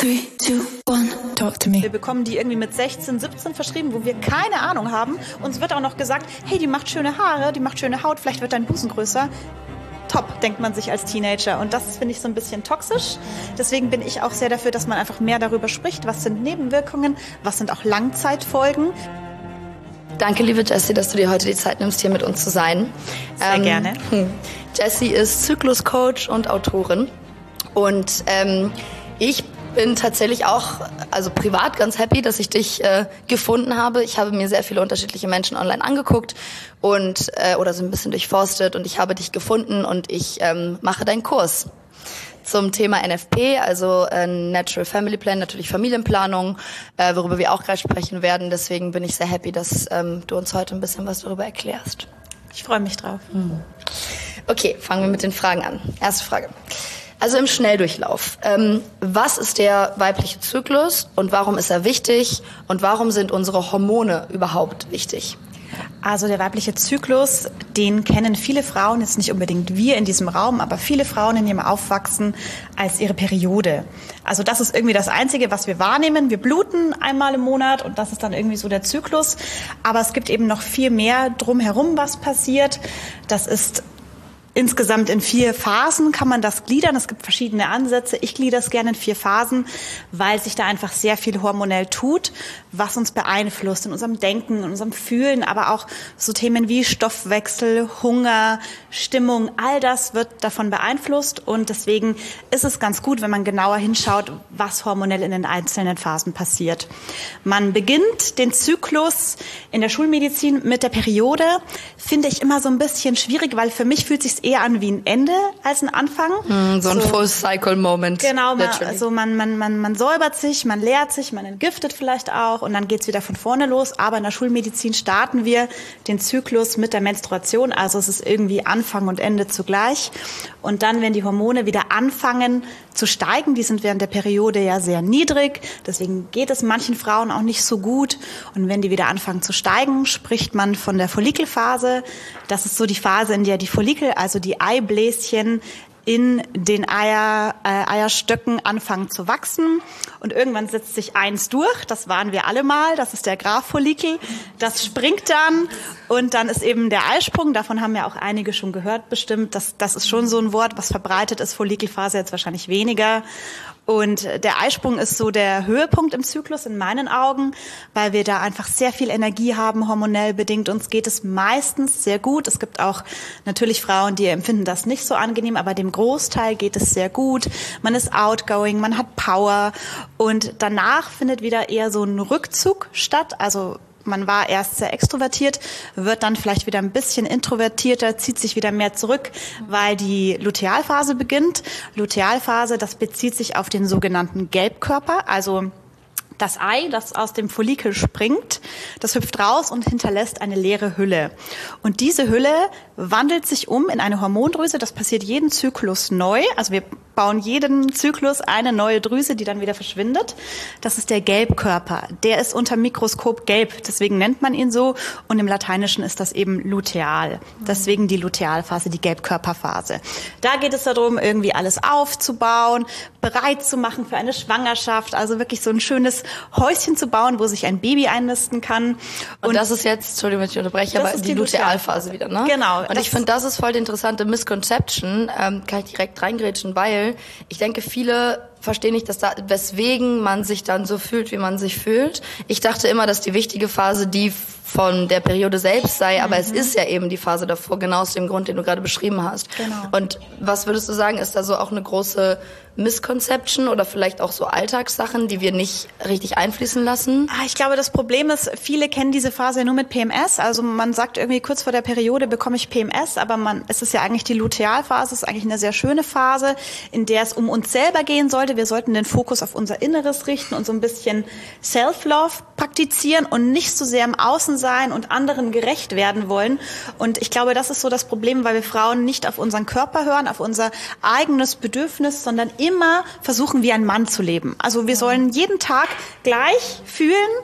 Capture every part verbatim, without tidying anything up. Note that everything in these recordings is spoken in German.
three, two, one, talk to me. Wir bekommen die irgendwie mit sechzehn, siebzehn verschrieben, wo wir keine Ahnung haben. Uns wird auch noch gesagt, hey, die macht schöne Haare, die macht schöne Haut, vielleicht wird dein Busen größer. Top, denkt man sich als Teenager. Und das finde ich so ein bisschen toxisch. Deswegen bin ich auch sehr dafür, dass man einfach mehr darüber spricht. Was sind Nebenwirkungen? Was sind auch Langzeitfolgen? Danke, liebe Jessie, dass du dir heute die Zeit nimmst, hier mit uns zu sein. Sehr ähm, gerne. Jessie ist Zykluscoach und Autorin. Und ähm, ich bin tatsächlich auch, also privat ganz happy, dass ich dich äh, gefunden habe. Ich habe mir sehr viele unterschiedliche Menschen online angeguckt und äh, oder so ein bisschen durchforstet und ich habe dich gefunden und ich ähm, mache deinen Kurs zum Thema N F P, also äh, Natural Family Plan, natürlich Familienplanung, äh, worüber wir auch gleich sprechen werden. Deswegen bin ich sehr happy, dass ähm, du uns heute ein bisschen was darüber erklärst. Ich freue mich drauf. Hm. Okay, fangen wir mit den Fragen an. Erste Frage. Also im Schnelldurchlauf. Ähm, was ist der weibliche Zyklus und warum ist er wichtig und warum sind unsere Hormone überhaupt wichtig? Also der weibliche Zyklus, den kennen viele Frauen, jetzt nicht unbedingt wir in diesem Raum, aber viele Frauen in ihrem Aufwachsen als ihre Periode. Also das ist irgendwie das Einzige, was wir wahrnehmen. Wir bluten einmal im Monat und das ist dann irgendwie so der Zyklus. Aber es gibt eben noch viel mehr drumherum, was passiert. Das ist insgesamt in vier Phasen kann man das gliedern. Es gibt verschiedene Ansätze. Ich gliedere es gerne in vier Phasen, weil sich da einfach sehr viel hormonell tut, was uns beeinflusst in unserem Denken, in unserem Fühlen, aber auch so Themen wie Stoffwechsel, Hunger, Stimmung, all das wird davon beeinflusst und deswegen ist es ganz gut, wenn man genauer hinschaut, was hormonell in den einzelnen Phasen passiert. Man beginnt den Zyklus in der Schulmedizin mit der Periode, finde ich immer so ein bisschen schwierig, weil für mich fühlt sich eher an wie ein Ende als ein Anfang. Mm, so ein so, Full-Cycle-Moment. Genau, man, also man, man, man, man säubert sich, man leert sich, man entgiftet vielleicht auch und dann geht's wieder von vorne los. Aber in der Schulmedizin starten wir den Zyklus mit der Menstruation, also es ist irgendwie Anfang und Ende zugleich. Und dann, wenn die Hormone wieder anfangen zu steigen, die sind während der Periode ja sehr niedrig, deswegen geht es manchen Frauen auch nicht so gut. Und wenn die wieder anfangen zu steigen, spricht man von der Follikelphase. Das ist so die Phase, in der die Follikel, also die Eibläschen, in den Eier, äh, Eierstöcken anfangen zu wachsen und irgendwann setzt sich eins durch, das waren wir alle mal, das ist der Graph-Follikel, das springt dann und dann ist eben der Eisprung, davon haben ja auch einige schon gehört bestimmt, das, das ist schon so ein Wort, was verbreitet ist, Follikelphase jetzt wahrscheinlich weniger. Und der Eisprung ist so der Höhepunkt im Zyklus in meinen Augen, weil wir da einfach sehr viel Energie haben, hormonell bedingt. Uns geht es meistens sehr gut. Es gibt auch natürlich Frauen, die empfinden das nicht so angenehm, aber dem Großteil geht es sehr gut. Man ist outgoing, man hat Power und danach findet wieder eher so ein Rückzug statt, also man war erst sehr extrovertiert, wird dann vielleicht wieder ein bisschen introvertierter, zieht sich wieder mehr zurück, weil die Lutealphase beginnt. Lutealphase, das bezieht sich auf den sogenannten Gelbkörper, also das Ei, das aus dem Follikel springt, das hüpft raus und hinterlässt eine leere Hülle. Und diese Hülle wandelt sich um in eine Hormondrüse. Das passiert jeden Zyklus neu. Also wir bauen jeden Zyklus eine neue Drüse, die dann wieder verschwindet. Das ist der Gelbkörper. Der ist unter Mikroskop gelb. Deswegen nennt man ihn so. Und im Lateinischen ist das eben luteal. Deswegen die Lutealphase, die Gelbkörperphase. Da geht es darum, irgendwie alles aufzubauen, bereit zu machen für eine Schwangerschaft. Also wirklich so ein schönes Häuschen zu bauen, wo sich ein Baby einnisten kann. Und, und das ist jetzt, Entschuldigung, wenn ich unterbreche, aber die, die Lutealphase wieder, ne? Genau. Und ich finde, das ist voll die interessante Misconception, ähm, kann ich direkt reingrätschen, weil ich denke, viele verstehe nicht, dass da, weswegen man sich dann so fühlt, wie man sich fühlt. Ich dachte immer, dass die wichtige Phase die von der Periode selbst sei, aber mhm. es ist ja eben die Phase davor, genau aus dem Grund, den du gerade beschrieben hast. Genau. Und was würdest du sagen, ist da so auch eine große Misconception oder vielleicht auch so Alltagssachen, die wir nicht richtig einfließen lassen? Ah, ich glaube, das Problem ist, viele kennen diese Phase ja nur mit P M S. Also man sagt irgendwie, kurz vor der Periode bekomme ich P M S, aber man, es ist ja eigentlich die Lutealphase, es ist eigentlich eine sehr schöne Phase, in der es um uns selber gehen sollte. Wir sollten den Fokus auf unser Inneres richten und so ein bisschen Self-Love praktizieren und nicht so sehr im Außen sein und anderen gerecht werden wollen. Und ich glaube, das ist so das Problem, weil wir Frauen nicht auf unseren Körper hören, auf unser eigenes Bedürfnis, sondern immer versuchen, wie ein Mann zu leben. Also wir sollen jeden Tag gleich fühlen,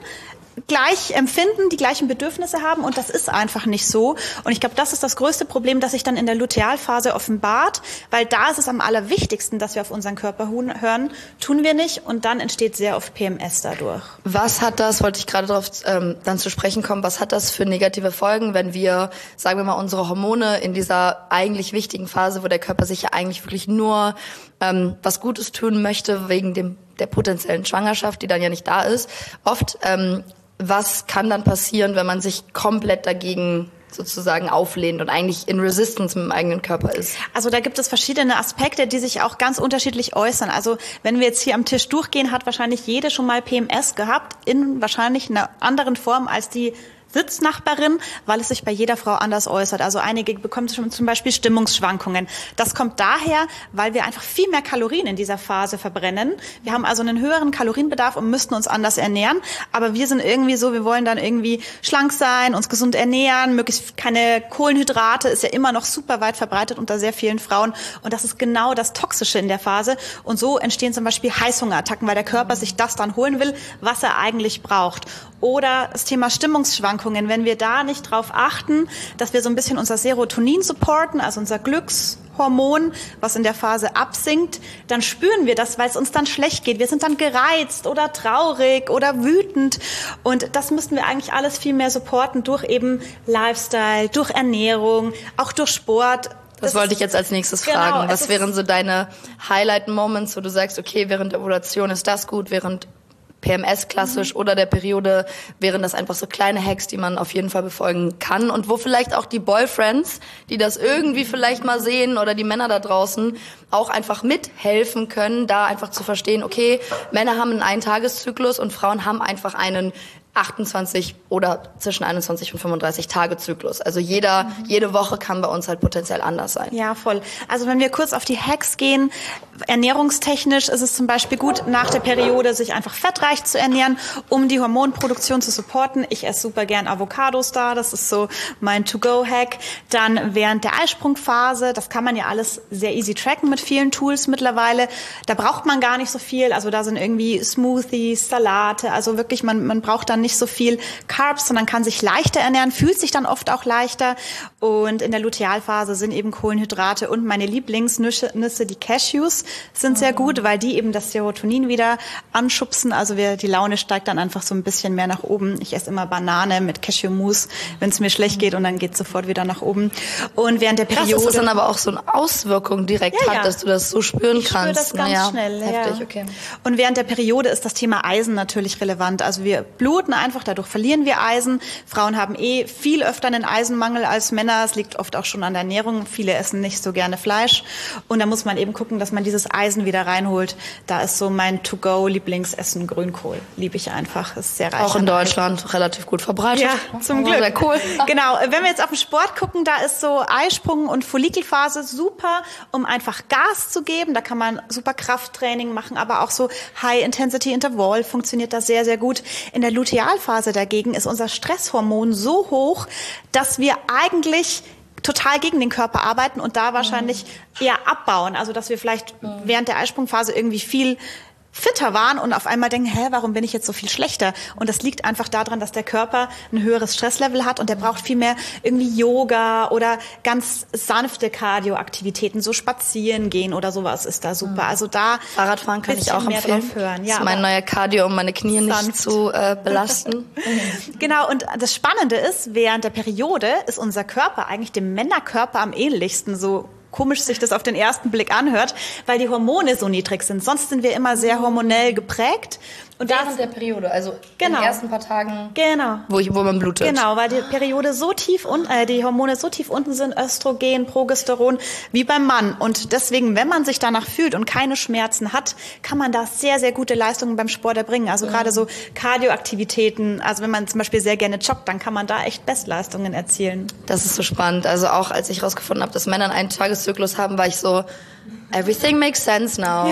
gleich empfinden, die gleichen Bedürfnisse haben und das ist einfach nicht so. Und ich glaube, das ist das größte Problem, das sich dann in der Lutealphase offenbart, weil da ist es am allerwichtigsten, dass wir auf unseren Körper hören, tun wir nicht und dann entsteht sehr oft P M S dadurch. Was hat das, wollte ich gerade darauf ähm, dann zu sprechen kommen, was hat das für negative Folgen, wenn wir, sagen wir mal, unsere Hormone in dieser eigentlich wichtigen Phase, wo der Körper sich ja eigentlich wirklich nur ähm, was Gutes tun möchte, wegen dem der potenziellen Schwangerschaft, die dann ja nicht da ist, oft ähm, was kann dann passieren, wenn man sich komplett dagegen sozusagen auflehnt und eigentlich in Resistance mit dem eigenen Körper ist? Also da gibt es verschiedene Aspekte, die sich auch ganz unterschiedlich äußern. Also wenn wir jetzt hier am Tisch durchgehen, hat wahrscheinlich jede schon mal P M S gehabt, in wahrscheinlich einer anderen Form als die Sitznachbarin, weil es sich bei jeder Frau anders äußert. Also einige bekommen schon zum Beispiel Stimmungsschwankungen. Das kommt daher, weil wir einfach viel mehr Kalorien in dieser Phase verbrennen. Wir haben also einen höheren Kalorienbedarf und müssten uns anders ernähren. Aber wir sind irgendwie so, wir wollen dann irgendwie schlank sein, uns gesund ernähren, möglichst keine Kohlenhydrate, ist ja immer noch super weit verbreitet unter sehr vielen Frauen. Und das ist genau das Toxische in der Phase. Und so entstehen zum Beispiel Heißhungerattacken, weil der Körper sich das dann holen will, was er eigentlich braucht. Oder das Thema Stimmungsschwankungen. Wenn wir da nicht drauf achten, dass wir so ein bisschen unser Serotonin supporten, also unser Glückshormon, was in der Phase absinkt, dann spüren wir das, weil es uns dann schlecht geht. Wir sind dann gereizt oder traurig oder wütend. Und das müssten wir eigentlich alles viel mehr supporten durch eben Lifestyle, durch Ernährung, auch durch Sport. Das, das wollte ich jetzt als nächstes genau, fragen. Was wären so deine Highlight-Moments, wo du sagst, okay, während der Ovulation ist das gut, während P M S klassisch mhm. oder der Periode wären das einfach so kleine Hacks, die man auf jeden Fall befolgen kann und wo vielleicht auch die Boyfriends, die das irgendwie vielleicht mal sehen oder die Männer da draußen auch einfach mithelfen können, da einfach zu verstehen, okay, Männer haben einen Eintageszyklus und Frauen haben einfach einen achtundzwanzig oder zwischen einundzwanzig und fünfunddreißig Tage Zyklus. Also jeder, mhm. jede Woche kann bei uns halt potenziell anders sein. Ja, voll. Also wenn wir kurz auf die Hacks gehen, ernährungstechnisch ist es zum Beispiel gut, nach der Periode sich einfach fettreich zu ernähren, um die Hormonproduktion zu supporten. Ich esse super gern Avocados da, das ist so mein To-Go-Hack. Dann während der Eisprungphase, das kann man ja alles sehr easy tracken mit vielen Tools mittlerweile. Da braucht man gar nicht so viel, also da sind irgendwie Smoothies, Salate, also wirklich, man, man braucht dann nicht so viel Carbs, sondern kann sich leichter ernähren, fühlt sich dann oft auch leichter. Und in der Lutealphase sind eben Kohlenhydrate und meine Lieblingsnüsse, die Cashews, sind sehr gut, weil die eben das Serotonin wieder anschubsen. Also wir, die Laune steigt dann einfach so ein bisschen mehr nach oben. Ich esse immer Banane mit Cashewmus, wenn es mir schlecht geht und dann geht es sofort wieder nach oben. Und während der Periode... Krass, dass das dann aber auch so eine Auswirkung direkt ja, hat, ja. dass du das so spüren ich kannst. Ich spüre das ganz naja, schnell. Heftig, ja. okay. Und während der Periode ist das Thema Eisen natürlich relevant. Also wir bluten einfach, dadurch verlieren wir Eisen. Frauen haben eh viel öfter einen Eisenmangel als Männer. Es liegt oft auch schon an der Ernährung. Viele essen nicht so gerne Fleisch. Und da muss man eben gucken, dass man dieses Eisen wieder reinholt. Da ist so mein To-Go-Lieblingsessen Grünkohl. Liebe ich einfach. Ist sehr reich. Auch in Deutschland Eisen. Relativ gut verbreitet. Ja, zum Glück. Sehr cool. Genau. Wenn wir jetzt auf den Sport gucken, da ist so Eisprung und Follikelphase super, um einfach Gas zu geben. Da kann man super Krafttraining machen, aber auch so High-Intensity-Interval funktioniert da sehr, sehr gut. In der Lutealphase dagegen ist unser Stresshormon so hoch, dass wir eigentlich total gegen den Körper arbeiten und da wahrscheinlich mhm. eher abbauen. Also dass wir vielleicht mhm. während der Eisprungphase irgendwie viel fitter waren und auf einmal denken, hä, warum bin ich jetzt so viel schlechter? Und das liegt einfach daran, dass der Körper ein höheres Stresslevel hat und der braucht viel mehr irgendwie Yoga oder ganz sanfte Cardioaktivitäten, so spazieren gehen oder sowas ist da super. Also da Fahrradfahren kann ich auch empfehlen. Hören. Ja, das ist mein neuer Cardio, um meine Knie sanft. nicht zu äh, belasten. Genau, und das Spannende ist, während der Periode ist unser Körper eigentlich dem Männerkörper am ähnlichsten, so komisch sich das auf den ersten Blick anhört, weil die Hormone so niedrig sind. Sonst sind wir immer sehr hormonell geprägt. Und während das, der Periode, also genau. in den ersten paar Tagen, genau. wo, ich, wo man blutet. Genau, weil die Periode so tief und äh, die Hormone so tief unten sind, Östrogen, Progesteron, wie beim Mann. Und deswegen, wenn man sich danach fühlt und keine Schmerzen hat, kann man da sehr, sehr gute Leistungen beim Sport erbringen. Also mhm. gerade so Cardioaktivitäten, also wenn man zum Beispiel sehr gerne joggt, dann kann man da echt Bestleistungen erzielen. Das ist so spannend. Also auch als ich rausgefunden habe, dass Männer einen Tageszyklus haben, war ich so, everything makes sense now.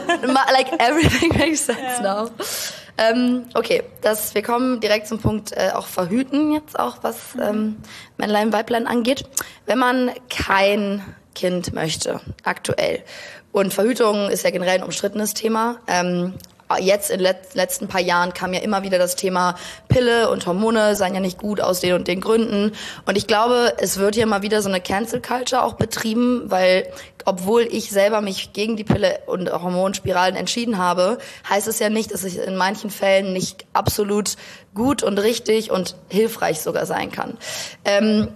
Like everything makes sense ja. now. Ähm, okay, das, wir kommen direkt zum Punkt äh, auch verhüten jetzt auch, was ähm, Männlein, Weiblein angeht. Wenn man kein Kind möchte, aktuell, und Verhütung ist ja generell ein umstrittenes Thema, ähm, jetzt in den let- letzten paar Jahren kam ja immer wieder das Thema Pille und Hormone seien ja nicht gut aus den und den Gründen. Und ich glaube, es wird hier mal wieder so eine Cancel Culture auch betrieben, weil obwohl ich selber mich gegen die Pille und Hormonspiralen entschieden habe, heißt es ja nicht, dass es in manchen Fällen nicht absolut gut und richtig und hilfreich sogar sein kann. Ähm,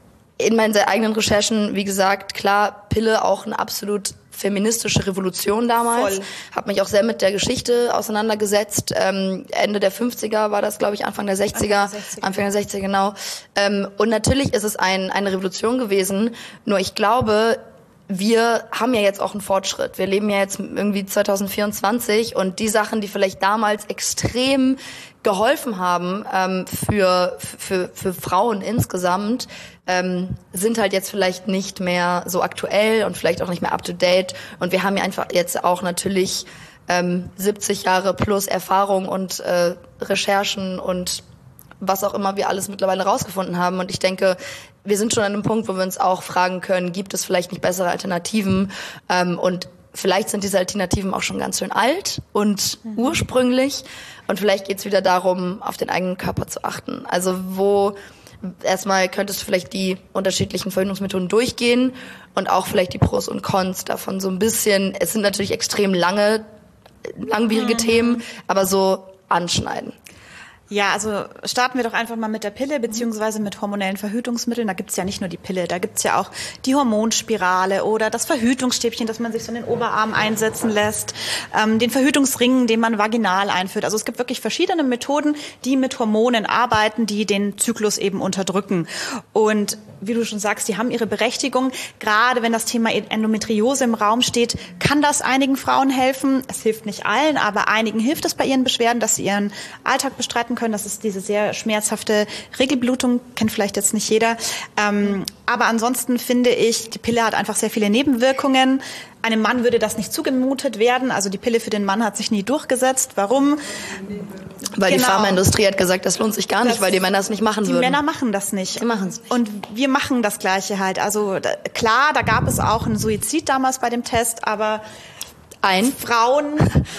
in meinen sehr eigenen Recherchen, wie gesagt, klar, Pille auch eine absolut feministische Revolution damals. Habe mich auch sehr mit der Geschichte auseinandergesetzt. Ähm, Ende der fünfziger war das, glaube ich, Anfang der sechziger. Anfang der sechziger, Anfang der sechziger genau. Ähm, und natürlich ist es ein, eine Revolution gewesen. Nur ich glaube, wir haben ja jetzt auch einen Fortschritt. Wir leben ja jetzt irgendwie zwanzig vierundzwanzig und die Sachen, die vielleicht damals extrem geholfen haben ähm, für, für, für Frauen insgesamt, ähm, sind halt jetzt vielleicht nicht mehr so aktuell und vielleicht auch nicht mehr up to date. Und wir haben ja einfach jetzt auch natürlich ähm, siebzig Jahre plus Erfahrung und äh, Recherchen und was auch immer wir alles mittlerweile rausgefunden haben. Und ich denke, wir sind schon an einem Punkt, wo wir uns auch fragen können, gibt es vielleicht nicht bessere Alternativen? Ähm, und vielleicht sind diese Alternativen auch schon ganz schön alt und mhm. ursprünglich. Und vielleicht geht es wieder darum, auf den eigenen Körper zu achten. Also wo erstmal könntest du vielleicht die unterschiedlichen Verhütungsmethoden durchgehen und auch vielleicht die Pros und Cons davon so ein bisschen. Es sind natürlich extrem lange, langwierige mhm. Themen, aber so anschneiden. Ja, also starten wir doch einfach mal mit der Pille beziehungsweise mit hormonellen Verhütungsmitteln. Da gibt's ja nicht nur die Pille, da gibt's ja auch die Hormonspirale oder das Verhütungsstäbchen, das man sich so in den Oberarm einsetzen lässt, ähm, den Verhütungsring, den man vaginal einführt. Also es gibt wirklich verschiedene Methoden, die mit Hormonen arbeiten, die den Zyklus eben unterdrücken. Und wie du schon sagst, die haben ihre Berechtigung. Gerade wenn das Thema Endometriose im Raum steht, kann das einigen Frauen helfen. Es hilft nicht allen, aber einigen hilft es bei ihren Beschwerden, dass sie ihren Alltag bestreiten können. Das ist diese sehr schmerzhafte Regelblutung, kennt vielleicht jetzt nicht jeder. Ähm, aber ansonsten finde ich, die Pille hat einfach sehr viele Nebenwirkungen. Einem Mann würde das nicht zugemutet werden. Also die Pille für den Mann hat sich nie durchgesetzt. Warum? Weil genau. Die Pharmaindustrie hat gesagt, das lohnt sich gar nicht, das, weil die Männer es nicht machen die würden. Die Männer machen das nicht. Die machen es nicht. Und wir machen das Gleiche halt. Also da, klar, da gab es auch einen Suizid damals bei dem Test, aber ein Frauen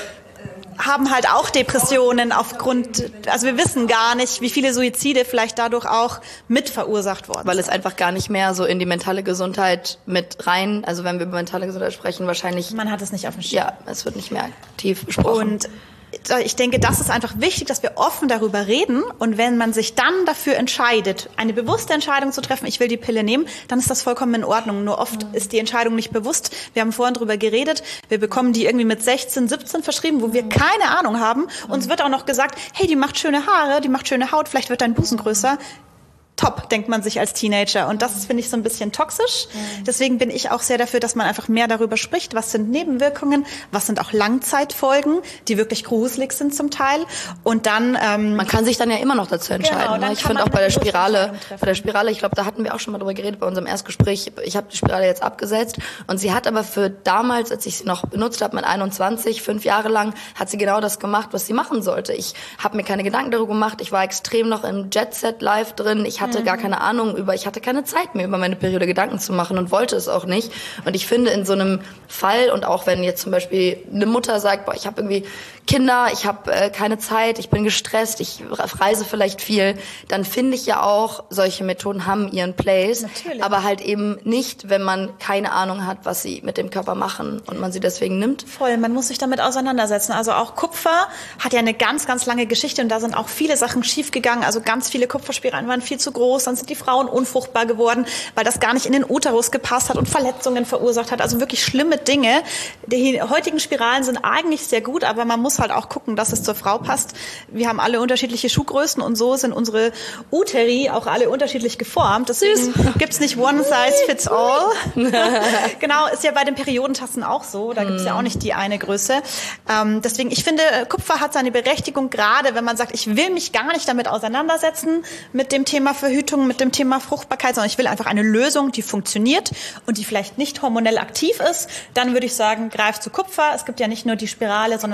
haben halt auch Depressionen aufgrund, also wir wissen gar nicht, wie viele Suizide vielleicht dadurch auch mit verursacht worden Weil es einfach gar nicht mehr so in die mentale Gesundheit mit rein, also wenn wir über mentale Gesundheit sprechen, wahrscheinlich... Man hat es nicht auf dem Schirm. Ja, es wird nicht mehr aktiv besprochen. Und ich denke, das ist einfach wichtig, dass wir offen darüber reden. Und wenn man sich dann dafür entscheidet, eine bewusste Entscheidung zu treffen, ich will die Pille nehmen, dann ist das vollkommen in Ordnung. Nur oft ist die Entscheidung nicht bewusst. Wir haben vorhin drüber geredet. Wir bekommen die irgendwie mit sechzehn, siebzehn verschrieben, wo wir keine Ahnung haben. Uns wird auch noch gesagt, hey, die macht schöne Haare, die macht schöne Haut, vielleicht wird dein Busen größer. Top, denkt man sich als Teenager. Und das finde ich so ein bisschen toxisch. Deswegen bin ich auch sehr dafür, dass man einfach mehr darüber spricht. Was sind Nebenwirkungen? Was sind auch Langzeitfolgen, die wirklich gruselig sind zum Teil? Und dann... Ähm, man kann sich dann ja immer noch dazu entscheiden. Genau, ne? Ich finde auch bei der Spirale, bei der Spirale, ich glaube, da hatten wir auch schon mal drüber geredet bei unserem Erstgespräch. Ich habe die Spirale jetzt abgesetzt. Und sie hat aber für damals, als ich sie noch benutzt habe, mit einundzwanzig, fünf Jahre lang, hat sie genau das gemacht, was sie machen sollte. Ich habe mir keine Gedanken darüber gemacht. Ich war extrem noch im Jet-Set-Live drin. Ich hatte gar keine Ahnung über, ich hatte keine Zeit mehr über meine Periode Gedanken zu machen und wollte es auch nicht. Und ich finde in so einem Fall und auch wenn jetzt zum Beispiel eine Mutter sagt, boah, ich habe irgendwie Kinder, ich habe äh, keine Zeit, ich bin gestresst, ich reise vielleicht viel, dann finde ich ja auch, solche Methoden haben ihren Place. Natürlich. Aber halt eben nicht, wenn man keine Ahnung hat, was sie mit dem Körper machen und man sie deswegen nimmt. Voll, man muss sich damit auseinandersetzen. Also auch Kupfer hat ja eine ganz, ganz lange Geschichte und da sind auch viele Sachen schiefgegangen. Also ganz viele Kupferspiralen waren viel zu groß, dann sind die Frauen unfruchtbar geworden, weil das gar nicht in den Uterus gepasst hat und Verletzungen verursacht hat. Also wirklich schlimme Dinge. Die heutigen Spiralen sind eigentlich sehr gut, aber man muss halt auch gucken, dass es zur Frau passt. Wir haben alle unterschiedliche Schuhgrößen und so sind unsere Uteri auch alle unterschiedlich geformt. Deswegen gibt's nicht one size fits all. Genau, ist ja bei den Periodentassen auch so. Da gibt's ja auch nicht die eine Größe. Ähm, deswegen, ich finde, Kupfer hat seine Berechtigung, gerade wenn man sagt, ich will mich gar nicht damit auseinandersetzen, mit dem Thema Verhütung, mit dem Thema Fruchtbarkeit, sondern ich will einfach eine Lösung, die funktioniert und die vielleicht nicht hormonell aktiv ist. Dann würde ich sagen, greif zu Kupfer. Es gibt ja nicht nur die Spirale, sondern auch die Kette.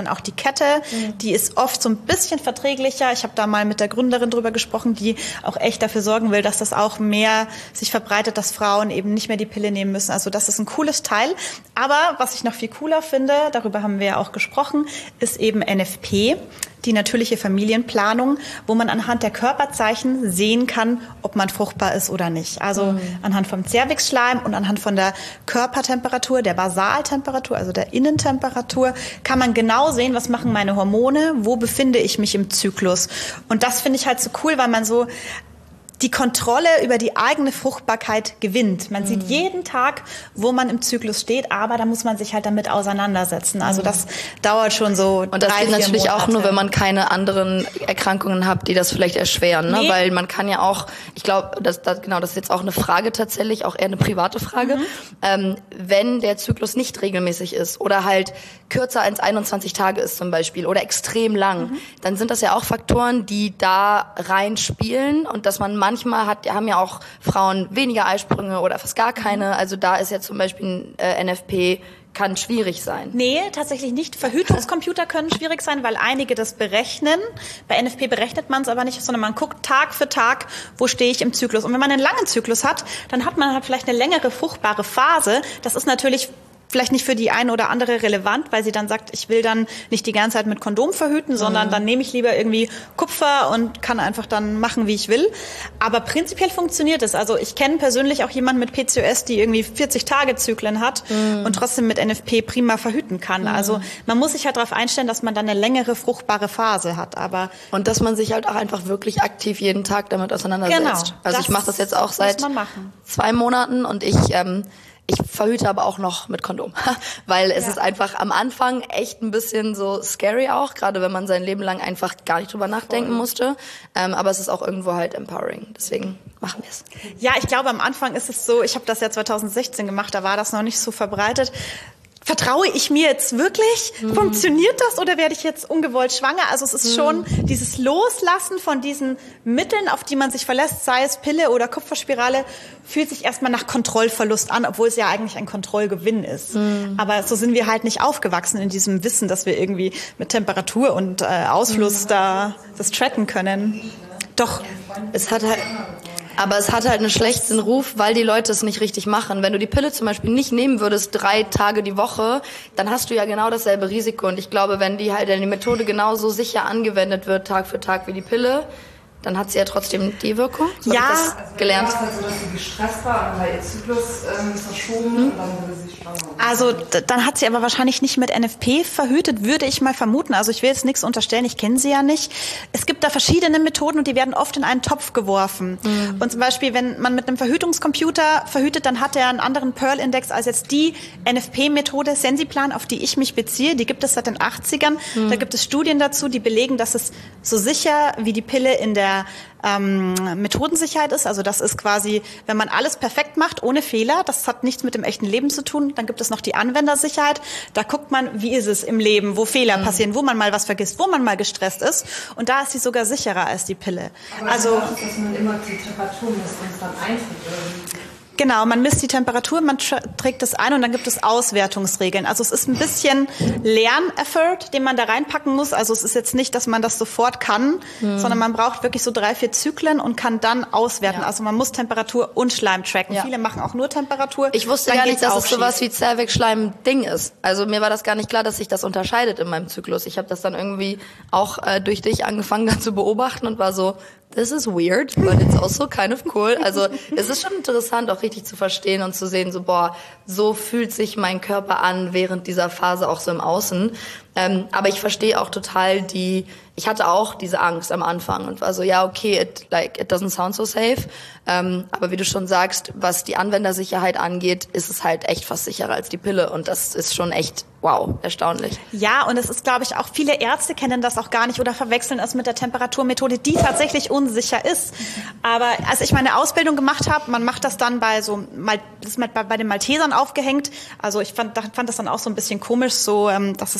Fette. Mhm. Die ist oft so ein bisschen verträglicher. Ich habe da mal mit der Gründerin drüber gesprochen, die auch echt dafür sorgen will, dass das auch mehr sich verbreitet, dass Frauen eben nicht mehr die Pille nehmen müssen. Also das ist ein cooles Teil. Aber was ich noch viel cooler finde, darüber haben wir ja auch gesprochen, ist eben N F P, die natürliche Familienplanung, wo man anhand der Körperzeichen sehen kann, ob man fruchtbar ist oder nicht. Also mhm. anhand vom Zervixschleim und anhand von der Körpertemperatur, der Basaltemperatur, also der Innentemperatur, kann man genau sehen, was machen meine Hormone, wo befinde ich mich im Zyklus. Und das finde ich halt so cool, weil man so die Kontrolle über die eigene Fruchtbarkeit gewinnt. Man mhm. sieht jeden Tag, wo man im Zyklus steht, aber da muss man sich halt damit auseinandersetzen. Also das dauert schon so Und das drei, geht natürlich Monate. auch nur, wenn man keine anderen Erkrankungen hat, die das vielleicht erschweren. Ne? Nee. Weil man kann ja auch, ich glaube, das, das, genau, das ist jetzt auch eine Frage tatsächlich, auch eher eine private Frage. Mhm. Ähm, wenn der Zyklus nicht regelmäßig ist oder halt kürzer als einundzwanzig Tage ist zum Beispiel oder extrem lang, mhm. dann sind das ja auch Faktoren, die da reinspielen und dass man manchmal hat, haben ja auch Frauen weniger Eisprünge oder fast gar keine. Also da ist ja zum Beispiel ein äh, N F P kann schwierig sein. Nee, tatsächlich nicht. Verhütungscomputer können schwierig sein, weil einige das berechnen. Bei N F P berechnet man es aber nicht, sondern man guckt Tag für Tag, wo stehe ich im Zyklus. Und wenn man einen langen Zyklus hat, dann hat man halt vielleicht eine längere fruchtbare Phase. Das ist natürlich vielleicht nicht für die eine oder andere relevant, weil sie dann sagt, ich will dann nicht die ganze Zeit mit Kondom verhüten, sondern mhm. dann nehme ich lieber irgendwie Kupfer und kann einfach dann machen, wie ich will. Aber prinzipiell funktioniert es. Also ich kenne persönlich auch jemanden mit P C O S, die irgendwie vierzig Tage Zyklen hat mhm. und trotzdem mit N F P prima verhüten kann. Mhm. Also man muss sich halt darauf einstellen, dass man dann eine längere fruchtbare Phase hat. Aber und dass man sich halt auch einfach wirklich aktiv jeden Tag damit auseinandersetzt. Genau, also ich mache das jetzt auch seit zwei Monaten und ich ähm, Ich verhüte aber auch noch mit Kondom, weil es ja. ist einfach am Anfang echt ein bisschen so scary auch, gerade wenn man sein Leben lang einfach gar nicht drüber nachdenken Voll. musste. Ähm, aber es ist auch irgendwo halt empowering, deswegen machen wir es. Ja, ich glaube, am Anfang ist es so, ich habe das ja zwanzig sechzehn gemacht, da war das noch nicht so verbreitet. Vertraue ich mir jetzt wirklich? Mhm. Funktioniert das oder werde ich jetzt ungewollt schwanger? Also es ist mhm. schon dieses Loslassen von diesen Mitteln, auf die man sich verlässt, sei es Pille oder Kupferspirale, fühlt sich erstmal nach Kontrollverlust an, obwohl es ja eigentlich ein Kontrollgewinn ist. Mhm. Aber so sind wir halt nicht aufgewachsen in diesem Wissen, dass wir irgendwie mit Temperatur und äh, Ausfluss mhm. da das tracken können. Doch, es hat halt... Aber es hat halt einen schlechten Ruf, weil die Leute es nicht richtig machen. Wenn du die Pille zum Beispiel nicht nehmen würdest, drei Tage die Woche, dann hast du ja genau dasselbe Risiko. Und ich glaube, wenn die halt, wenn die Methode genauso sicher angewendet wird, Tag für Tag wie die Pille, dann hat sie ja trotzdem die Wirkung. So ja, habe ich das gelernt. Es war halt so, dass sie gestresst war, weil ihr Zyklus ähm, verschoben hm. und dann wurde sie schwanger. Also d- dann hat sie aber wahrscheinlich nicht mit N F P verhütet, würde ich mal vermuten. Also ich will jetzt nichts unterstellen, ich kenne sie ja nicht. Es gibt da verschiedene Methoden und die werden oft in einen Topf geworfen. Mhm. Und zum Beispiel, wenn man mit einem Verhütungscomputer verhütet, dann hat er einen anderen Pearl-Index als jetzt die N F P-Methode Sensiplan, auf die ich mich beziehe. Die gibt es seit den achtzigern. Mhm. Da gibt es Studien dazu, die belegen, dass es so sicher wie die Pille in der Ähm, Methodensicherheit ist. Also das ist quasi, wenn man alles perfekt macht, ohne Fehler, das hat nichts mit dem echten Leben zu tun. Dann gibt es noch die Anwendersicherheit. Da guckt man, wie ist es im Leben, wo Fehler mhm. passieren, wo man mal was vergisst, wo man mal gestresst ist. Und da ist sie sogar sicherer als die Pille. Aber also das ist, dass man immer die Temperatur misst und es dann einträgt. Genau, man misst die Temperatur, man trägt es ein und dann gibt es Auswertungsregeln. Also es ist ein bisschen Lerneffort, den man da reinpacken muss. Also es ist jetzt nicht, dass man das sofort kann, mhm. sondern man braucht wirklich so drei, vier Zyklen und kann dann auswerten. Ja. Also man muss Temperatur und Schleim tracken. Ja. Viele machen auch nur Temperatur. Ich wusste gar nicht, dass es sowas wie Zervixschleim-Ding ist. Also mir war das gar nicht klar, dass sich das unterscheidet in meinem Zyklus. Ich habe das dann irgendwie auch äh, durch dich angefangen dann zu beobachten und war so, this is weird, but it's also kind of cool. Also es ist schon interessant, auch richtig zu verstehen und zu sehen, so boah, so fühlt sich mein Körper an während dieser Phase auch so im Außen. Ähm, aber ich verstehe auch total die, ich hatte auch diese Angst am Anfang und war so, ja okay, it, like, it doesn't sound so safe. Ähm, aber wie du schon sagst, was die Anwendersicherheit angeht, ist es halt echt fast sicherer als die Pille und das ist schon echt, wow, erstaunlich. Ja, und es ist, glaube ich, auch viele Ärzte kennen das auch gar nicht oder verwechseln es mit der Temperaturmethode, die tatsächlich unsicher ist. Aber als ich meine Ausbildung gemacht habe, man macht das dann bei so, mal, das ist bei, bei den Maltesern aufgehängt. Also ich fand, fand das dann auch so ein bisschen komisch, so, dass es mit Kirche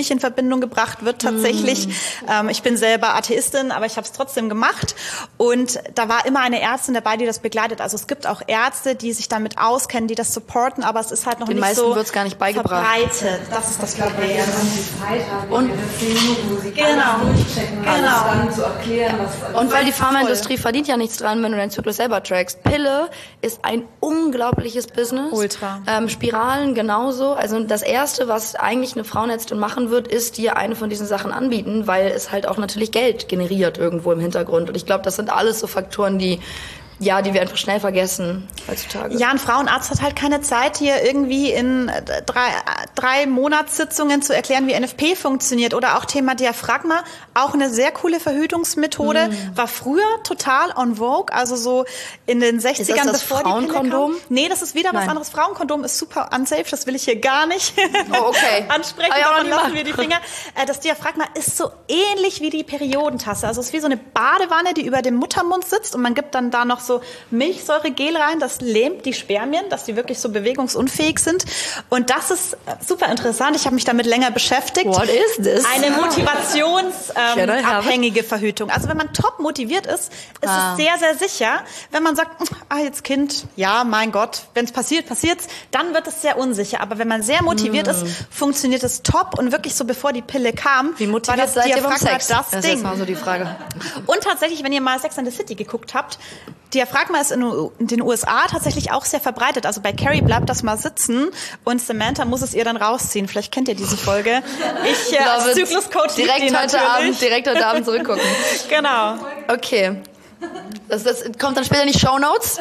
Milch in Verbindung gebracht wird tatsächlich. Mm. Ähm, ich bin selber Atheistin, aber ich habe es trotzdem gemacht. Und da war immer eine Ärztin dabei, die das begleitet. Also es gibt auch Ärzte, die sich damit auskennen, die das supporten, aber es ist halt noch Den nicht so meisten wird's gar nicht beigebracht. verbreitet. Das ist das Problem. Und genau. Durchchecken, genau. dann zu erklären, was Und weil die Pharmaindustrie verdient ja nichts dran, wenn du deinen Zyklus selber trackst. Pille ist ein unglaubliches Business. Ultra. Ähm, Spiralen genauso. Also das Erste, was eigentlich eine Frauenärztin machen wird, ist dir eine von diesen Sachen anbieten, weil es halt auch natürlich Geld generiert irgendwo im Hintergrund. Und ich glaube, das sind alles so Faktoren, die ja, die wir einfach schnell vergessen heutzutage. Ja, ein Frauenarzt hat halt keine Zeit, hier irgendwie in drei, drei Monatssitzungen zu erklären, wie N F P funktioniert. Oder auch Thema Diaphragma. Auch eine sehr coole Verhütungsmethode. Mm. War früher total on vogue, also so in den sechzigern, ist das das bevor Frauenkondom? die Pille kam. Nee, das ist wieder Nein. was anderes. Frauenkondom ist super unsafe, das will ich hier gar nicht oh, okay. ansprechen. Ah, ja, Davon lassen wir die Finger. Das Diaphragma ist so ähnlich wie die Periodentasse. Also es ist wie so eine Badewanne, die über dem Muttermund sitzt und man gibt dann da noch so Milchsäuregel rein, das lähmt die Spermien, dass die wirklich so bewegungsunfähig sind. Und das ist super interessant. Ich habe mich damit länger beschäftigt. What is this? Eine motivationsabhängige ähm, Verhütung. Also wenn man top motiviert ist, ist ah. es sehr, sehr sicher. Wenn man sagt, ah, jetzt Kind, ja, mein Gott, wenn es passiert, passiert's, dann wird es sehr unsicher. Aber wenn man sehr motiviert mm. ist, funktioniert es top. Und wirklich so, bevor die Pille kam, Wie motiviert war das seid ihr beim Diaphragma Sex? das Das Ding. ist mal so die Frage. Und tatsächlich, wenn ihr mal Sex and the City geguckt habt, Diaphragma ist in den U S A tatsächlich auch sehr verbreitet. Also bei Carrie bleibt das mal sitzen und Samantha muss es ihr dann rausziehen. Vielleicht kennt ihr diese Folge. Ich äh, als Zykluscoach direkt heute natürlich. Abend, direkt heute Abend zurückgucken. Genau. Okay. Das, das kommt dann später in die Shownotes.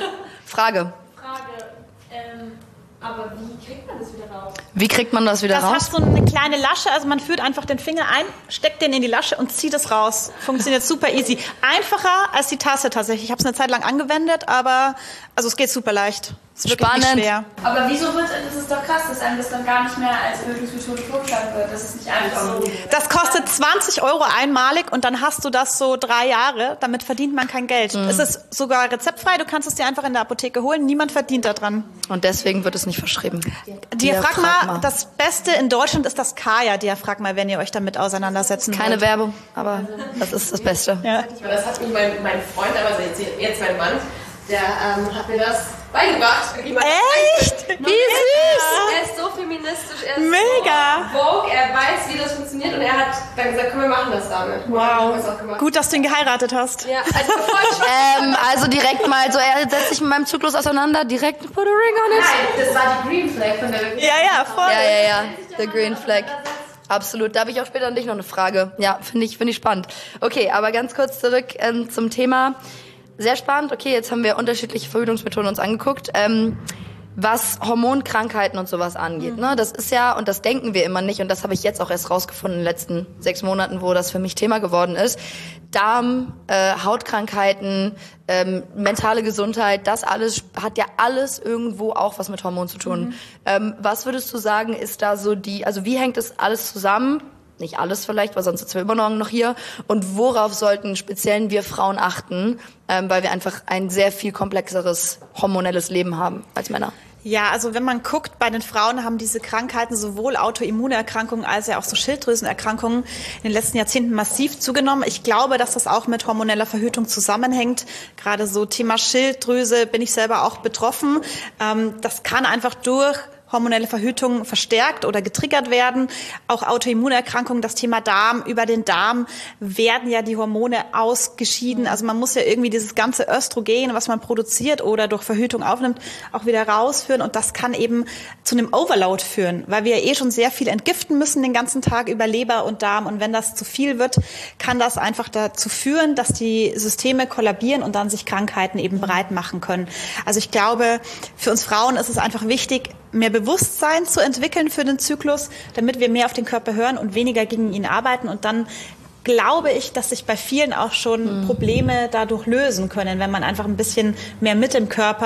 Frage. Frage. Ähm, aber wie kriegt man das wieder raus? Wie kriegt man das wieder das raus? Das hat so eine kleine Lasche, also man führt einfach den Finger ein, steckt den in die Lasche und zieht es raus. Funktioniert super easy. Einfacher als die Tasse tatsächlich. Ich habe es eine Zeit lang angewendet, aber also es geht super leicht. Es ist wirklich Spannend. Nicht schwer. Aber wieso wird, das ist doch krass, dass einem das dann gar nicht mehr als Verhütungsmethode vorgeschlagen wird. Das ist nicht einfach so. Das kostet zwanzig Euro einmalig und dann hast du das so drei Jahre. Damit verdient man kein Geld. Mhm. Es ist sogar rezeptfrei. Du kannst es dir einfach in der Apotheke holen. Niemand verdient daran. Und deswegen wird es nicht verschrieben. Diaphragma, Diaphragma. Das Beste in Deutschland ist das Kaya-Diaphragma, wenn ihr euch damit auseinandersetzen wollt. Keine Werbung, aber das ist das Beste. Ja. Das hat mir mein, mein Freund, aber jetzt, jetzt mein Mann, der ähm, hat mir das beigebracht. Echt? Wie süß! Er ist so feministisch, er ist Mega. so vogue, er weiß, wie das funktioniert und er hat dann gesagt, komm, wir machen das damit. Wow. Das gut, dass du ihn geheiratet hast. Ja, also bevor ich ähm, also direkt mal so, er setzt sich mit meinem Zyklus auseinander, direkt put a ring on it. Nein, das war die Green Flag von der... Ja, ja, voll. Ja, ja, ja, the Green Flag. Absolut. Da habe ich auch später an dich noch eine Frage. Ja, finde ich, finde ich spannend. Okay, aber ganz kurz zurück ähm, zum Thema. Sehr spannend. Okay, jetzt haben wir unterschiedliche Verhütungsmethoden uns angeguckt. Ähm, was Hormonkrankheiten und sowas angeht, ne? Das ist ja, und das denken wir immer nicht, und das habe ich jetzt auch erst rausgefunden in den letzten sechs Monaten, wo das für mich Thema geworden ist. Darm, äh, Hautkrankheiten, ähm, mentale Gesundheit, das alles hat ja alles irgendwo auch was mit Hormonen zu tun. Mhm. Ähm, was würdest du sagen, ist da so die, also wie hängt das alles zusammen? Nicht alles vielleicht, weil sonst sitzen wir übermorgen noch hier. Und worauf sollten speziell wir Frauen achten, ähm, weil wir einfach ein sehr viel komplexeres hormonelles Leben haben als Männer? Ja, also wenn man guckt, bei den Frauen haben diese Krankheiten sowohl Autoimmunerkrankungen als ja auch so Schilddrüsenerkrankungen in den letzten Jahrzehnten massiv zugenommen. Ich glaube, dass das auch mit hormoneller Verhütung zusammenhängt. Gerade so Thema Schilddrüse bin ich selber auch betroffen. Das kann einfach durch hormonelle Verhütung verstärkt oder getriggert werden. Auch Autoimmunerkrankungen, das Thema Darm, über den Darm werden ja die Hormone ausgeschieden. Also man muss ja irgendwie dieses ganze Östrogen, was man produziert oder durch Verhütung aufnimmt, auch wieder rausführen. Und das kann eben zu einem Overload führen, weil wir ja eh schon sehr viel entgiften müssen den ganzen Tag über Leber und Darm. Und wenn das zu viel wird, kann das einfach dazu führen, dass die Systeme kollabieren und dann sich Krankheiten eben breit machen können. Also ich glaube, für uns Frauen ist es einfach wichtig, mehr Bewusstsein zu entwickeln für den Zyklus, damit wir mehr auf den Körper hören und weniger gegen ihn arbeiten. Und dann glaube ich, dass sich bei vielen auch schon mhm. Probleme dadurch lösen können, wenn man einfach ein bisschen mehr mit dem Körper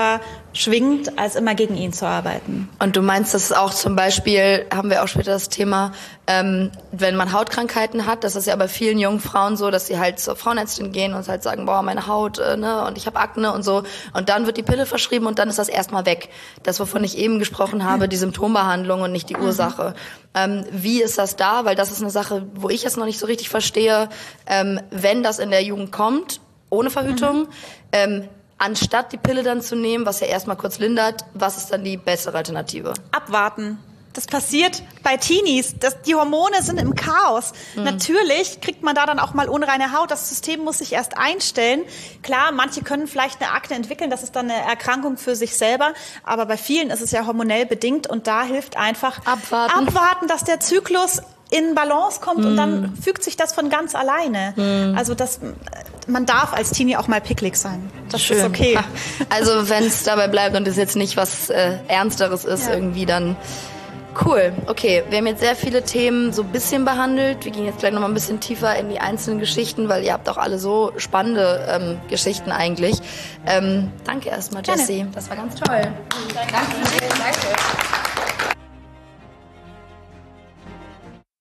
schwingt, als immer gegen ihn zu arbeiten. Und du meinst, das ist auch zum Beispiel, haben wir auch später das Thema, ähm, wenn man Hautkrankheiten hat, das ist ja bei vielen jungen Frauen so, dass sie halt zur Frauenärztin gehen und halt sagen, boah, meine Haut, äh, ne, und ich habe Akne und so. Und dann wird die Pille verschrieben und dann ist das erstmal weg. Das, wovon ich eben gesprochen habe, die Symptombehandlung und nicht die Ursache. Ähm, wie ist das da? Weil das ist eine Sache, wo ich es noch nicht so richtig verstehe. Ähm, wenn das in der Jugend kommt, ohne Verhütung, mhm. ähm, anstatt die Pille dann zu nehmen, was ja erstmal kurz lindert, was ist dann die bessere Alternative? Abwarten. Das passiert bei Teenies. Das, die Hormone sind im Chaos. Mhm. Natürlich kriegt man da dann auch mal unreine Haut. Das System muss sich erst einstellen. Klar, manche können vielleicht eine Akne entwickeln. Das ist dann eine Erkrankung für sich selber. Aber bei vielen ist es ja hormonell bedingt. Und da hilft einfach abwarten, abwarten dass der Zyklus in Balance kommt, mm. und dann fügt sich das von ganz alleine. Mm. Also das, man darf als Teenie auch mal picklig sein. Das Schön. ist okay. Also wenn es dabei bleibt und es jetzt nicht was äh, Ernsteres ist, ja. irgendwie dann cool. Okay, wir haben jetzt sehr viele Themen so ein bisschen behandelt. Wir gehen jetzt gleich noch mal ein bisschen tiefer in die einzelnen Geschichten, weil ihr habt auch alle so spannende ähm, Geschichten eigentlich. Ähm, danke erstmal, Jessie. Das war ganz toll. Danke. Danke. Danke.